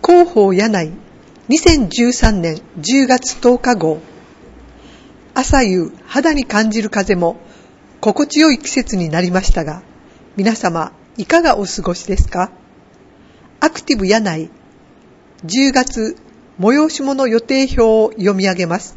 広報柳井2013年10月10日号。朝夕肌に感じる風も心地よい季節になりましたが、皆様いかがお過ごしですか？アクティブ柳井10月催し物予定表を読み上げます。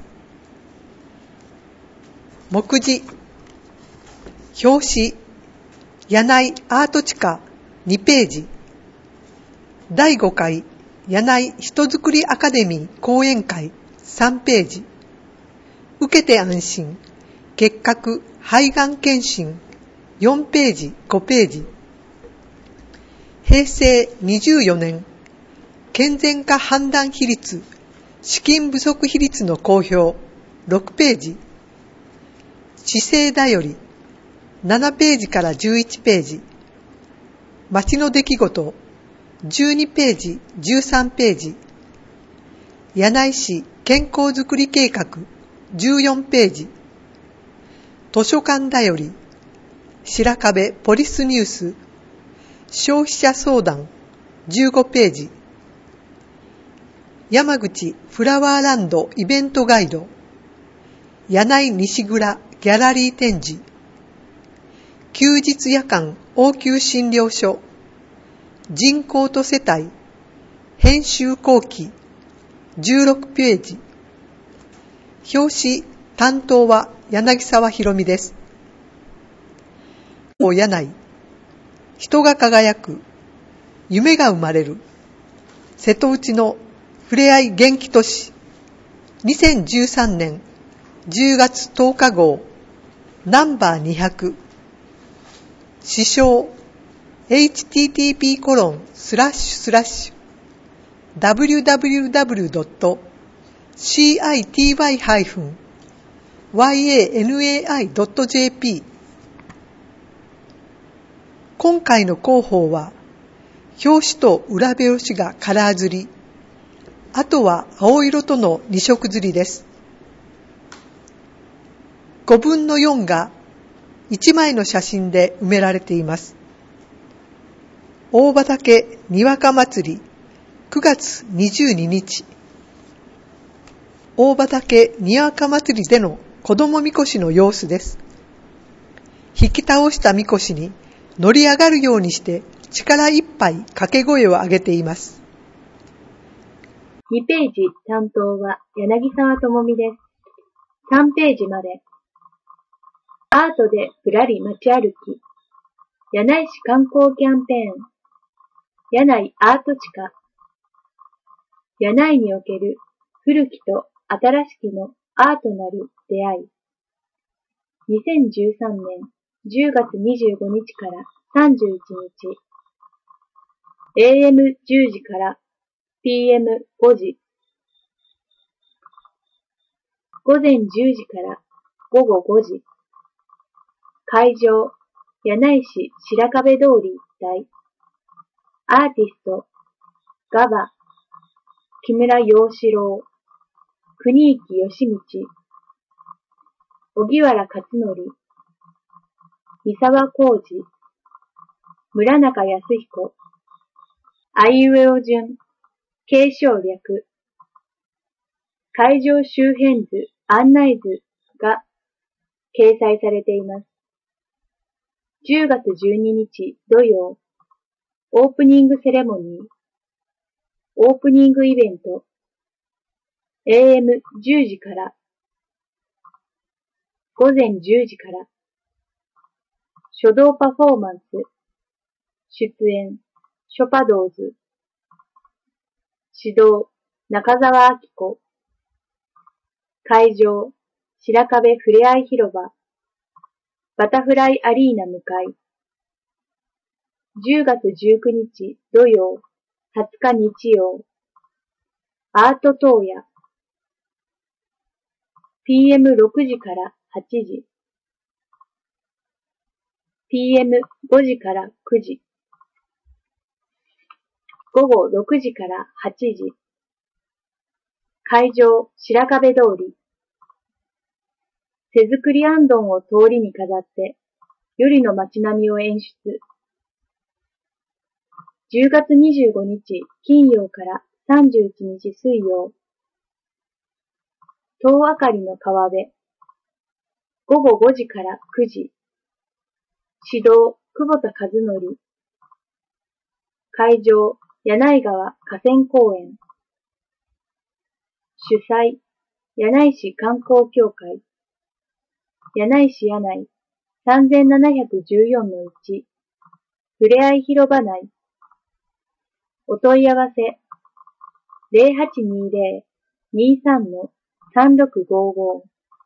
目次、表紙、柳井アート地下2ページ、第5回柳井人づくりアカデミー講演会3ページ、受けて安心、結核肺がん検診4ページ5ページ、平成24年健全化判断比率資金不足比率の公表6ページ、市政だより7ページから11ページ、町の出来事12ページ13ページ、柳井市健康づくり計画14ページ、図書館だより白壁ポリスニュース消費者相談15ページ、山口フラワーランドイベントガイド柳井西蔵ギャラリー展示、休日夜間応急診療所人口と世帯編集後期16ページ、表紙担当は柳沢博美です。柳井、人が輝く、夢が生まれる、瀬戸内のふれあい元気都市、2013年10月10日号、ナンバー200、詩唱、http://www.city-yanai.jp。 今回の広報は、表紙と裏表紙がカラー刷り、あとは青色との2色刷りです。5分の4が1枚の写真で埋められています。大畑にわか祭り9月22日。大畑にわか祭りでの子供みこしの様子です。引き倒したみこしに乗り上がるようにして力いっぱい掛け声を上げています。 2ページ担当は柳沢智美です。3ページまで。アートでぶらり街歩き。柳井市観光キャンペーン。柳井アート地下。柳井における古きと新しきのアートなる出会い。2013年10月25日から31日。AM10 時から PM5 時。午前10時から午後5時。会場、柳井市白壁通り一帯。アーティスト、ガバ、木村陽志郎、国池義道、荻原克則、三沢浩二、村中康彦、あいうえお順、継承略。会場周辺図、案内図が掲載されています。10月12日土曜、オープニングセレモニー、オープニングイベント、AM10 時から、午前10時から、書道パフォーマンス、出演、ショパドーズ、指導、中澤明子、会場、白壁ふれあい広場、バタフライアリーナ向かい、10月19日土曜、20日日曜、アート東野、PM6 時から8時、PM5 時から9時、午後6時から8時、会場白壁通り、手作りあんどんを通りに飾って、夜の街並みを演出。10月25日金曜から 31日水曜。塔明かりの川辺。午後5時から9時。指導、久保田和則。会場、柳井川河川公園。主催、柳井市観光協会。柳井市柳井 3714-1。ふれあい広場内。お問い合わせ、0820-23-3655。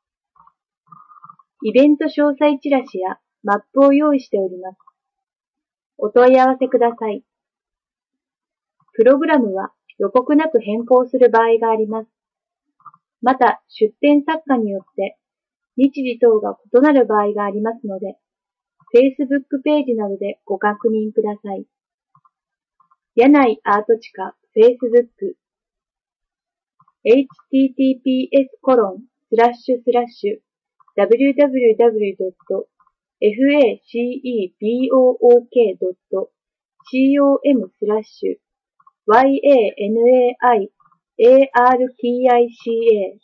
イベント詳細チラシやマップを用意しております。お問い合わせください。プログラムは予告なく変更する場合があります。また、出展作家によって日時等が異なる場合がありますので、Facebook ページなどでご確認ください。柳井アート地下 Facebook https://www.facebook.com/YANAIARTICA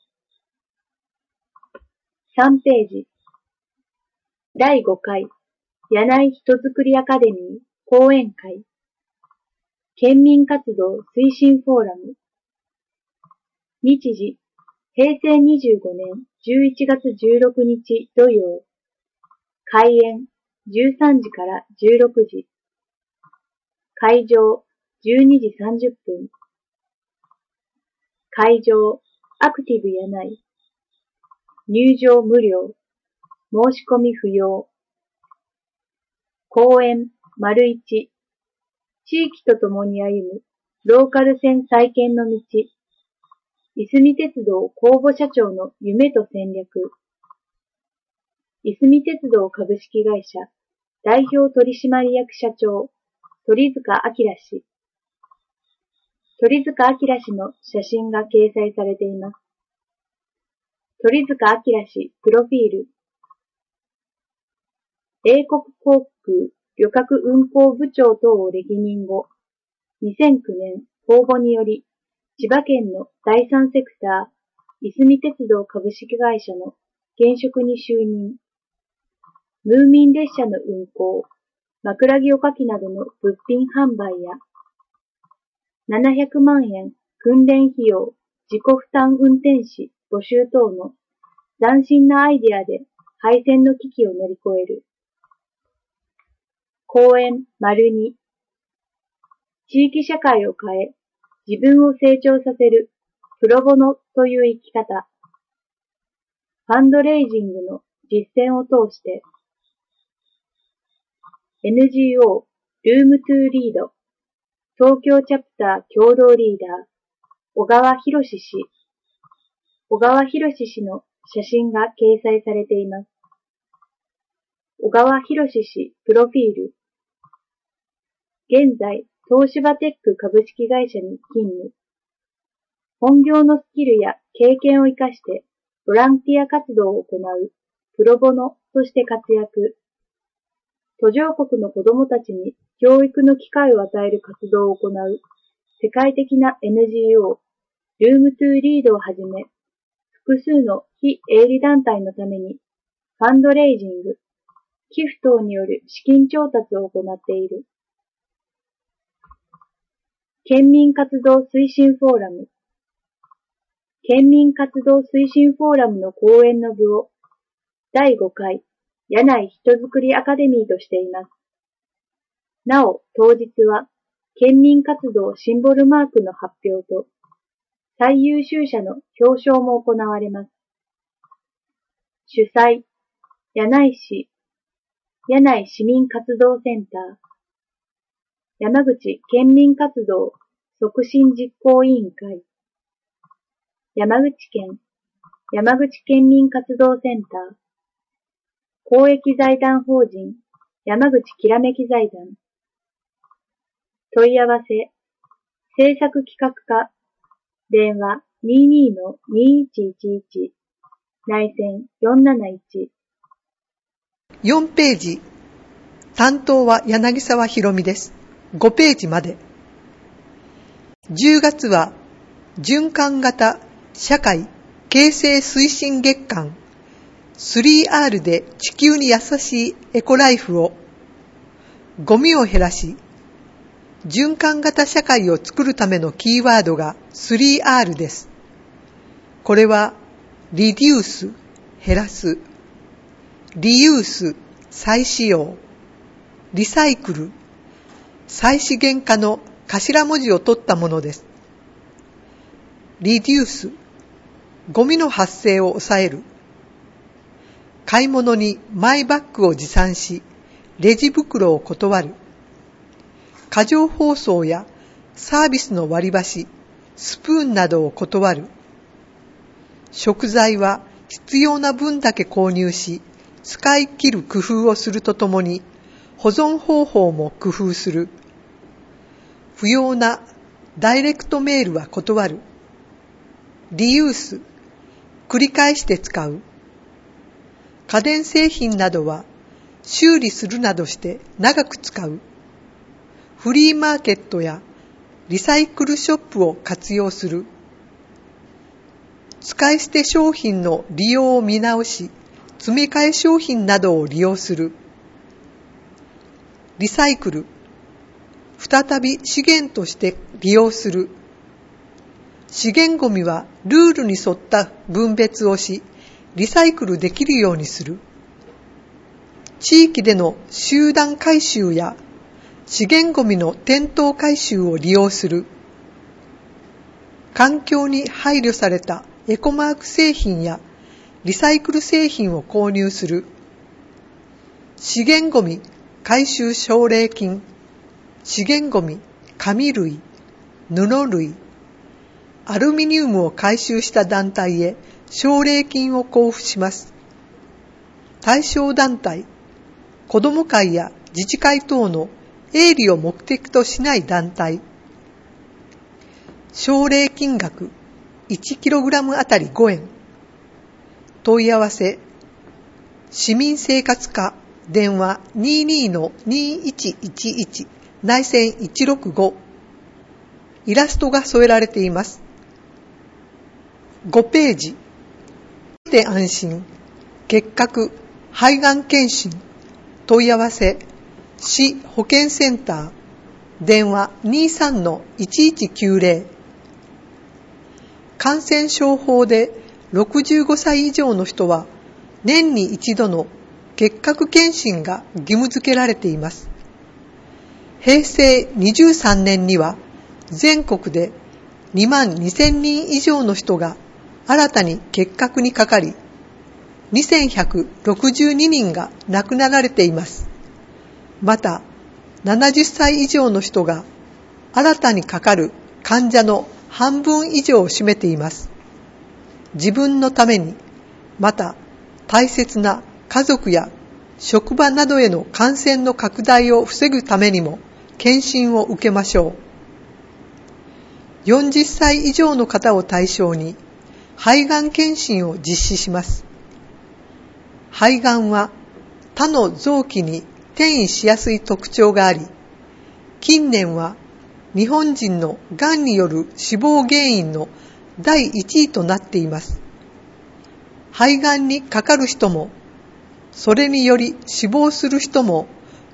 3ページ第5回柳井人づくりアカデミー講演会県民活動推進フォーラム日時平成25年11月16日土曜開演13時から16時会場12時30分会場アクティブ柳井入場無料申し込み不要公演 ① 地域とともに歩むローカル線再建の道いすみ鉄道公募社長の夢と戦略いすみ鉄道株式会社代表取締役社長鳥塚明氏鳥塚明氏の写真が掲載されています。鳥塚明氏プロフィール英国航空旅客運航部長等を歴任後、2009年公募により、千葉県の第三セクター、いすみ鉄道株式会社の現職に就任。ムーミン列車の運行、枕木おかきなどの物品販売や、700万円訓練費用、自己負担運転士募集等の斬新なアイデアで廃線の危機を乗り越える。講演 ② 地域社会を変え、自分を成長させるプロボノという生き方。ファンドレイジングの実践を通して、NGO ルームトゥーリード東京チャプター共同リーダー、小川博氏。小川博氏の写真が掲載されています。小川博氏プロフィール。現在、東芝テック株式会社に勤務。本業のスキルや経験を生かしてボランティア活動を行うプロボノとして活躍。途上国の子どもたちに教育の機会を与える活動を行う世界的な NGO ルームトゥーリードをはじめ、複数の非営利団体のためにファンドレイジング、寄付等による資金調達を行っている。県民活動推進フォーラム県民活動推進フォーラムの講演の部を第5回柳井人づくりアカデミーとしています。なお、当日は県民活動シンボルマークの発表と最優秀者の表彰も行われます。主催、柳井市、柳井市民活動センター、山口県民活動促進実行委員会、山口県、山口県民活動センター、公益財団法人、山口きらめき財団、問い合わせ、制作企画課、電話22-2111、内線471。 4ページ。担当は柳沢ひろみです。5ページまで。 10月は循環型社会形成推進月間 3R で地球に優しいエコライフを、ゴミを減らし循環型社会を作るためのキーワードが 3R です。これはリデュース減らす、リユース再使用、リサイクル再資源化の頭文字を取ったものです。リデュース、ゴミの発生を抑える。買い物にマイバッグを持参し、レジ袋を断る。過剰包装やサービスの割り箸、スプーンなどを断る。食材は必要な分だけ購入し、使い切る工夫をするとともに、保存方法も工夫する。不要なダイレクトメールは断る。リユース、繰り返して使う。家電製品などは修理するなどして長く使う。フリーマーケットやリサイクルショップを活用する。使い捨て商品の利用を見直し、詰め替え商品などを利用する。リサイクル、再び資源として利用する。資源ゴミはルールに沿った分別をし、リサイクルできるようにする。地域での集団回収や資源ゴミの店頭回収を利用する。環境に配慮されたエコマーク製品やリサイクル製品を購入する。資源ゴミ回収奨励金、資源ゴミ、紙類、布類、アルミニウムを回収した団体へ奨励金を交付します。対象団体、子ども会や自治会等の営利を目的としない団体。奨励金額 1kg あたり5円。問い合わせ、市民生活課、電話 22-2111 内線165。イラストが添えられています。5ページ。で安心、結核、肺がん検診、問い合わせ、市保健センター、電話 23-1190。感染症法で65歳以上の人は年に一度の結核検診が義務付けられています。平成23年には全国で2万2000人以上の人が新たに結核にかかり、2162人が亡くなられています。また、70歳以上の人が新たにかかる患者の半分以上を占めています。自分のために、また大切な家族や職場などへの感染の拡大を防ぐためにも検診を受けましょう。40歳以上の方を対象に肺がん検診を実施します。肺がんは他の臓器に転移しやすい特徴があり、近年は日本人のがんによる死亡原因の第1位となっています。肺がんにかかる人も、それにより死亡する人も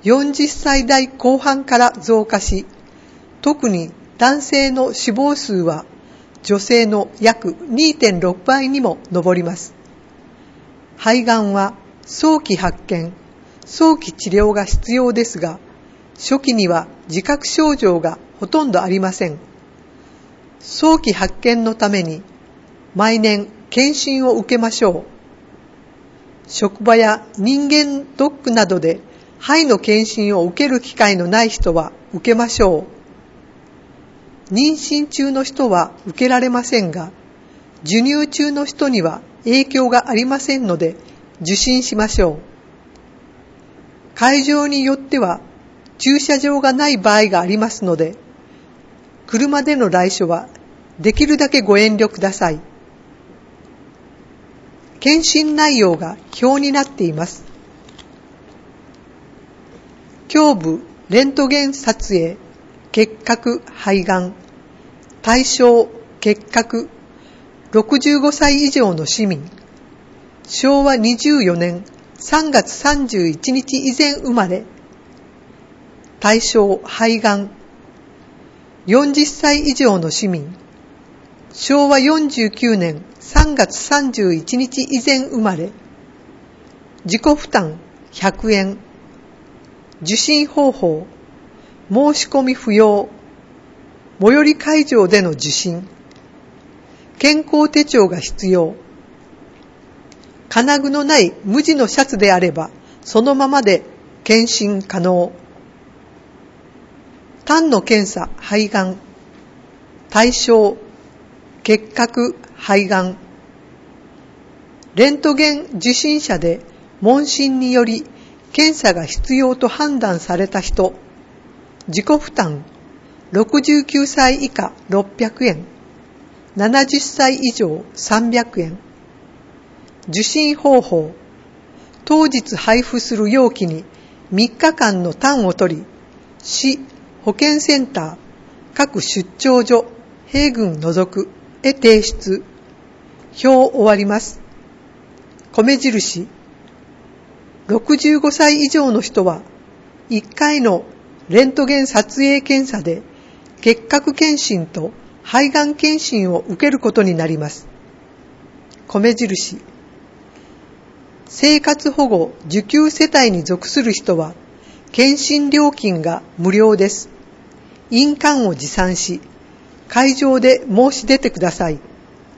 40歳代後半から増加し、特に男性の死亡数は女性の約 2.6 倍にも上ります。肺がんは早期発見、早期治療が必要ですが、初期には自覚症状がほとんどありません。早期発見のために毎年検診を受けましょう。職場や人間ドックなどで肺の検診を受ける機会のない人は受けましょう。妊娠中の人は受けられませんが、授乳中の人には影響がありませんので受診しましょう。会場によっては駐車場がない場合がありますので、車での来所はできるだけご遠慮ください。検診内容が表になっています。胸部レントゲン撮影、結核、肺がん、 対象結核65歳以上の市民、昭和24年3月31日以前生まれ、対象肺がん40歳以上の市民、昭和49年3月31日以前生まれ、自己負担100円、受診方法、申し込み不要、最寄り会場での受診、健康手帳が必要、金具のない無地のシャツであればそのままで検診可能。痰の検査肺がん、対象結核肺がん、レントゲン受診者で問診により検査が必要と判断された人、自己負担69歳以下600円、70歳以上300円。受診方法、当日配布する容器に3日間の痰を取り、市保健センター各出張所併郡除くへ提出。表終わります。米印、65歳以上の人は1回のレントゲン撮影検査で結核検診と肺がん検診を受けることになります。米印、生活保護受給世帯に属する人は検診料金が無料です。印鑑を持参し、会場で申し出てください。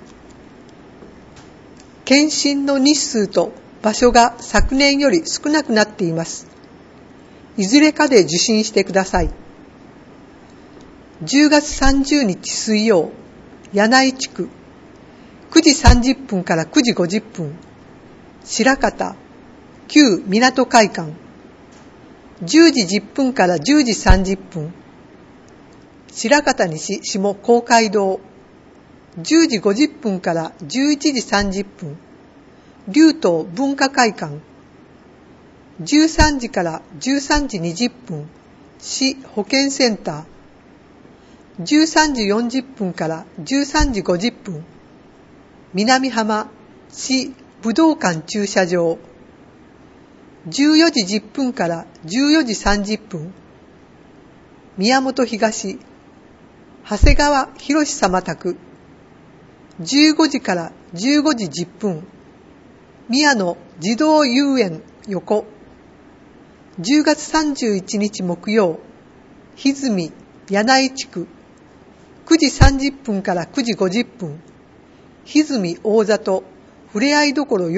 検診の日数と場所が昨年より少なくなっています。いずれかで受診してください。10月30日水曜、柳井地区、9時30分から9時50分、白方、旧港会館、10時10分から10時30分、白方西下公会堂、10時50分から11時30分、龍東文化会館、13時から13時20分、市保健センター、13時40分から13時50分、南浜市武道館駐車場、14時10分から14時30分、宮本東長谷川博様宅、15時から15時10分、宮野児童遊園横、10月31日木曜、歪み柳井地区、9時30分から9時50分、歪み大里ふれあいどころ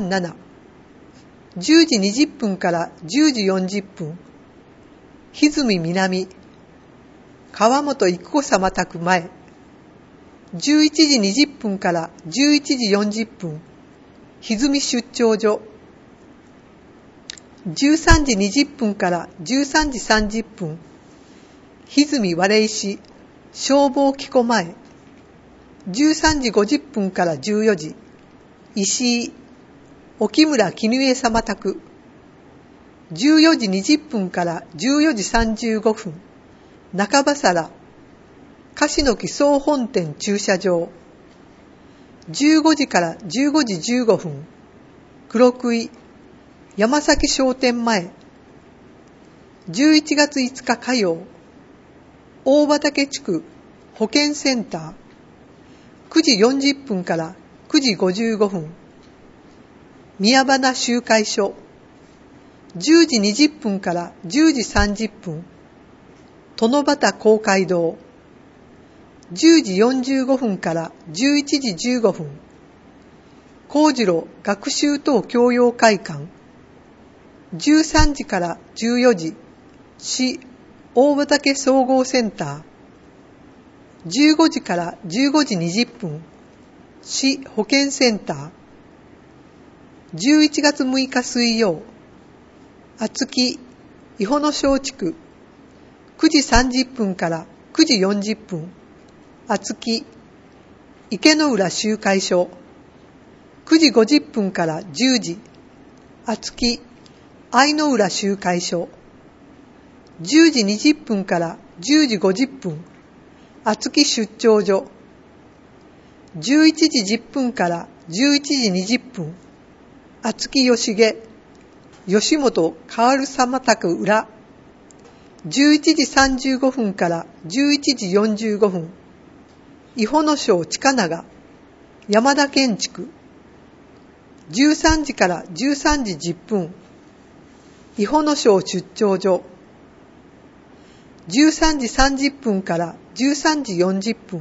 437、10時20分から10時40分、歪み南川本育子様宅前、11時20分から11時40分、歪み出張所、13時20分から13時30分、歪み割石消防機構前、13時50分から14時、石井沖村絹江様宅、14時20分から14時35分、中羽皿樫の木総本店駐車場、15時から15時15分、黒杭山崎商店前、11月5日火曜、大畑地区保健センター、9時40分から9時55分、宮花集会所、10時20分から10時30分、殿端公会堂、10時45分から11時15分、幸次郎学習等教養会館、13時から14時、市大畑総合センター、15時から15時20分、市保健センター、11月6日水曜、厚木伊保野小地区、9時30分から9時40分、厚木池の浦集会所、9時50分から10時、厚木愛の浦集会所、10時20分から10時50分、 厚木出張所。11時10分から11時20分、厚木吉毛、吉本変わる様宅裏。11時35分から11時45分、伊保野省近長、山田建築。13時から13時10分、伊保野省出張所。13時30分から13時40分、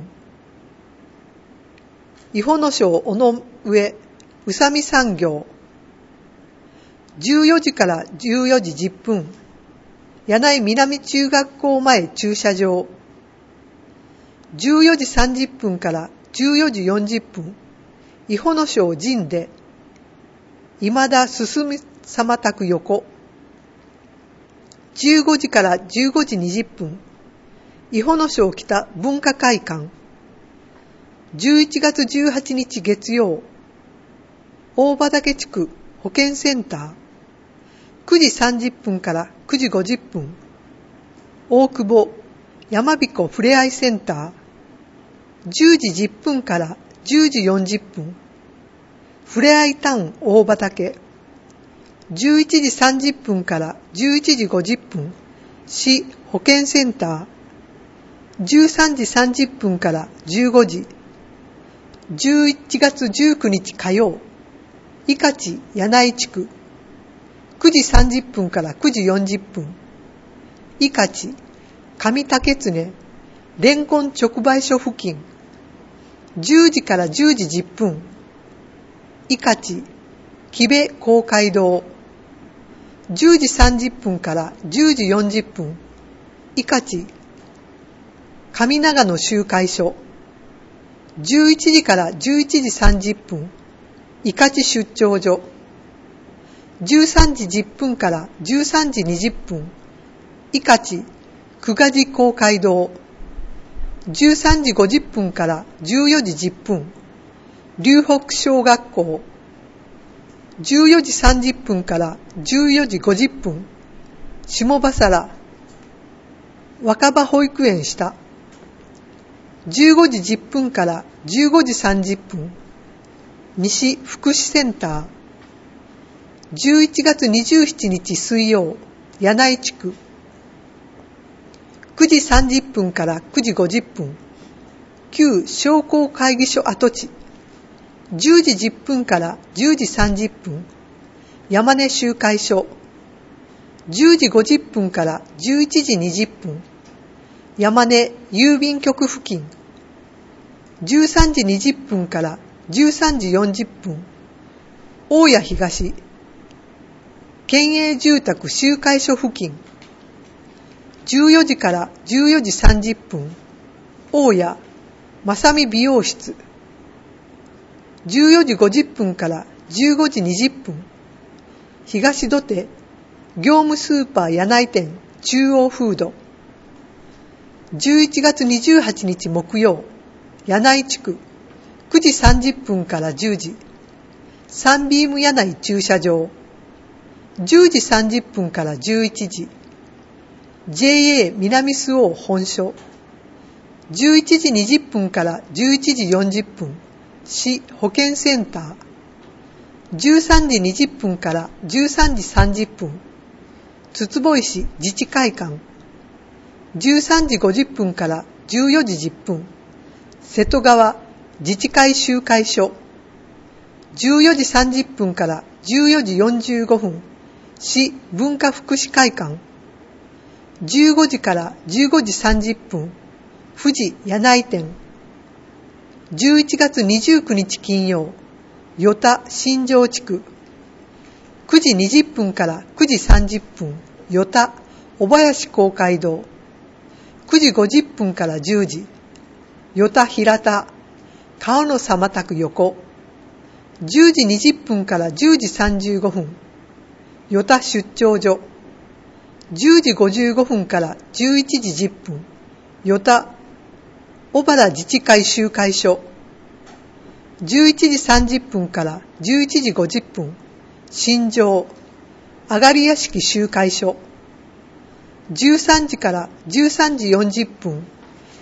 伊保野省尾上、宇佐美産業。14時から14時10分、柳井南中学校前駐車場。14時30分から14時40分、伊保野省神出、今田進様宅横。15時から15時20分、伊保野省北文化会館。11月18日月曜、大畑地区保健センター。9時30分から9時50分、大久保山彦ふれあいセンター。10時10分から10時40分、ふれあいタウン大畑。11時30分から11時50分、市保健センター。13時30分から15時、11月19日火曜、伊香地柳井地区。9時30分から9時40分、伊香地上竹常レンコン直売所付近。10時から10時10分、伊香地木部公会堂。10時30分から10時40分、伊香地上長野集会所。11時から11時30分、伊香地出張所。13時10分から13時20分、伊香地久我寺公会堂。13時50分から14時10分、龍北小学校。14時30分から14時50分、下羽原若葉保育園下。15時10分から15時30分、西福祉センター。11月27日水曜、柳井地区。9時30分から9時50分、旧商工会議所跡地。10時10分から10時30分、山根集会所。10時50分から11時20分、山根郵便局付近。13時20分から13時40分、大谷東県営住宅集会所付近。14時から14時30分、大谷正美美容室。14時50分から15時20分、東土手業務スーパー柳井店中央フード。11月28日木曜、柳井地区。9時30分から10時、サンビーム柳井駐車場。10時30分から11時、JA 南周防本所。11時20分から11時40分、市保健センター。13時20分から13時30分、筒保石自治会館。13時50分から14時10分、瀬戸川自治会集会所。14時30分から14時45分、市文化福祉会館。15時から15時30分、富士柳井店。11月29日金曜、与田新庄地区。9時20分から9時30分、与田小林公会堂。9時50分から10時、与田平田川野様宅横。10時20分から10時35分、与田出張所。10時55分から11時10分、与田小原自治会集会所。11時30分から11時50分、新庄あがり屋敷集会所。13時から13時40分、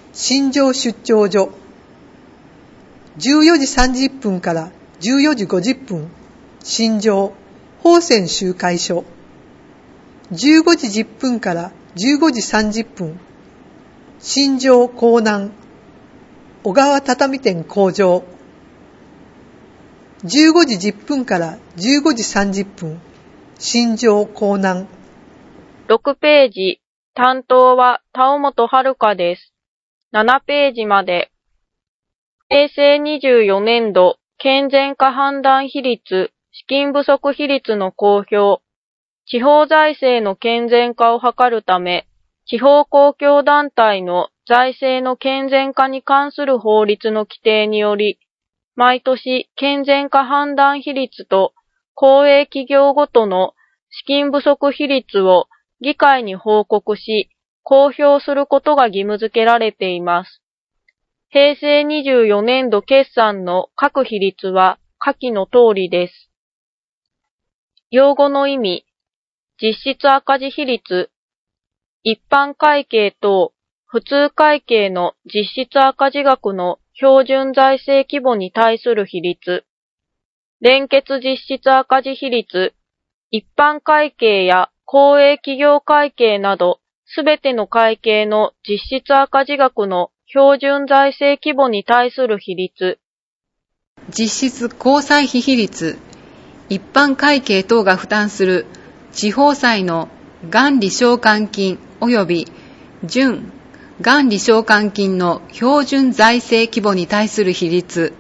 新庄出張所。14時30分から14時50分、新庄宝泉集会所。15時10分から15時30分、新庄江南小川畳店工場。15時10分から15時30分、新庄江南。 6ページ、担当は田尾本遥です。7ページまで。平成24年度、健全化判断比率、資金不足比率の公表。地方財政の健全化を図るため、地方公共団体の財政の健全化に関する法律の規定により、毎年健全化判断比率と公営企業ごとの資金不足比率を議会に報告し、公表することが義務付けられています。平成24年度決算の各比率は下記の通りです。用語の意味、実質赤字比率、一般会計等普通会計の実質赤字額の標準財政規模に対する比率、連結実質赤字比率、一般会計や公営企業会計などすべての会計の実質赤字額の標準財政規模に対する比率、 実質公債費比率、一般会計等が負担する地方債の元利償還金及び準元利償還金の標準財政規模に対する比率。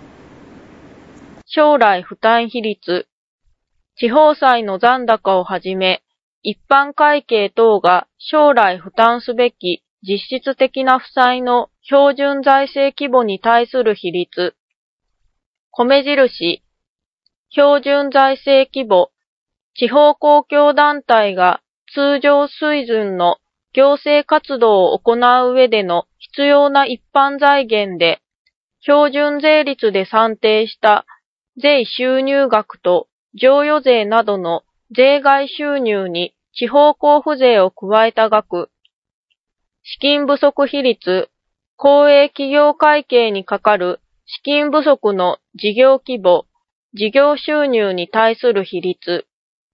将来負担比率。地方債の残高をはじめ、一般会計等が将来負担すべき実質的な負債の標準財政規模に対する比率。米印。標準財政規模。地方公共団体が通常水準の行政活動を行う上での必要な一般財源で、標準税率で算定した税収入額と譲与税などの税外収入に地方交付税を加えた額。資金不足比率、公営企業会計にかかる資金不足の事業規模、事業収入に対する比率。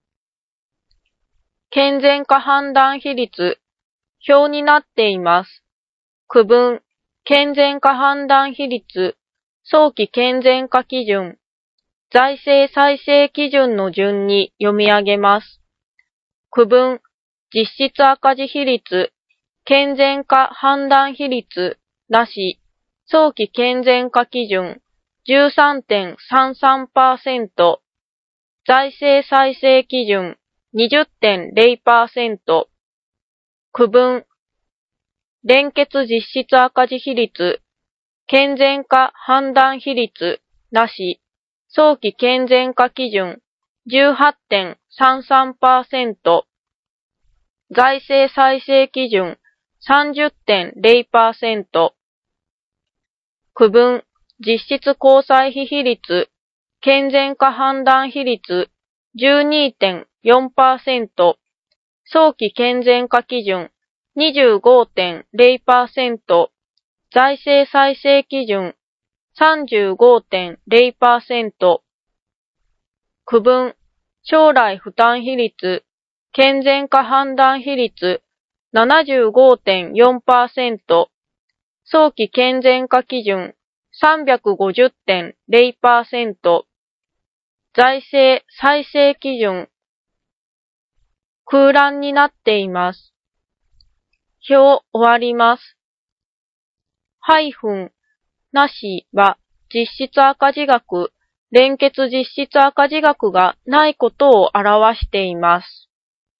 健全化判断比率、表になっています。区分、健全化判断比率、早期健全化基準、財政再生基準の順に読み上げます。区分、実質赤字比率、健全化判断比率、なし、早期健全化基準、13.33%、財政再生基準、20.0%、区分、連結実質赤字比率、健全化判断比率、なし、早期健全化基準、18.33%、財政再生基準、30.0%、区分、実質公債費比率、健全化判断比率、12.4%、早期健全化基準、25.0%、財政再生基準、35.0%、区分、将来負担比率、健全化判断比率、75.4%、早期健全化基準、350.0%、財政再生基準、空欄になっています。表終わります。なしは実質赤字額、連結実質赤字額がないことを表しています。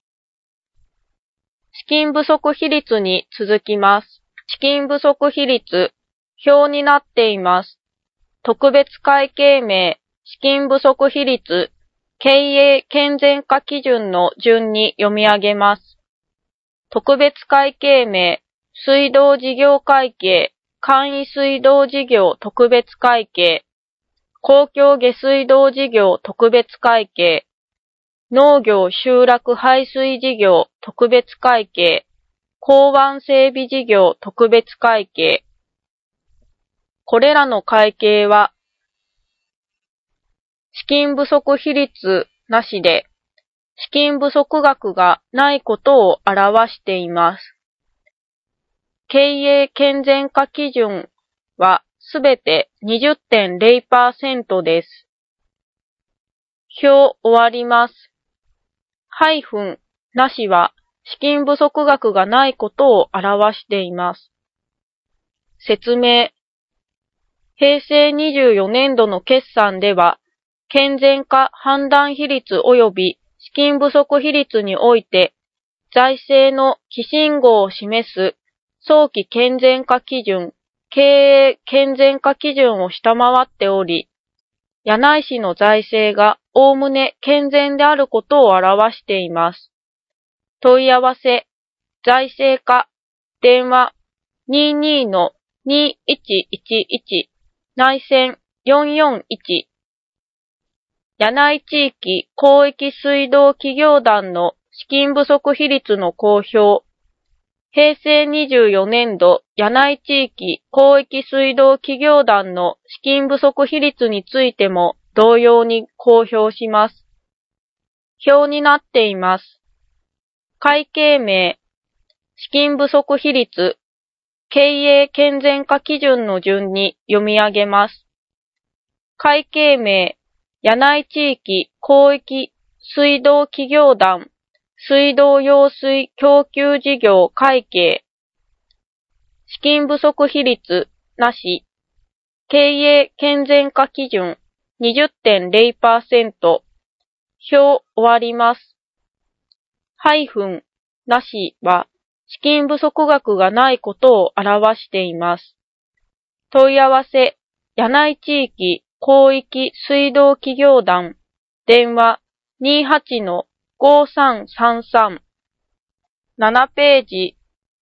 資金不足比率に続きます。資金不足比率、表になっています。特別会計名、資金不足比率、経営健全化基準の順に読み上げます。特別会計名、水道事業会計、簡易水道事業特別会計、公共下水道事業特別会計、農業集落排水事業特別会計、 港湾整備事業特別会計。これらの会計は、資金不足比率なしで、資金不足額がないことを表しています。経営健全化基準はすべて 20.0% です。表終わります。ハイフンなしは資金不足額がないことを表しています。説明。平成24年度の決算では、健全化判断比率及び資金不足比率において、財政の基信号を示す早期健全化基準、経営健全化基準を下回っており、柳井市の財政がおおむね健全であることを表しています。問い合わせ、財政課、電話22-2111、内線441、柳井地域広域水道企業団の資金不足比率の公表。平成24年度柳井地域広域水道企業団の資金不足比率についても同様に公表します。表になっています。会計名、資金不足比率、経営健全化基準の順に読み上げます。会計名、柳井地域広域水道企業団水道用水供給事業会計資金不足比率なし経営健全化基準 20.0% 表終わります。ハイフンなしは資金不足額がないことを表しています。問い合わせ柳井地域広域水道企業団電話28-5333 7ページ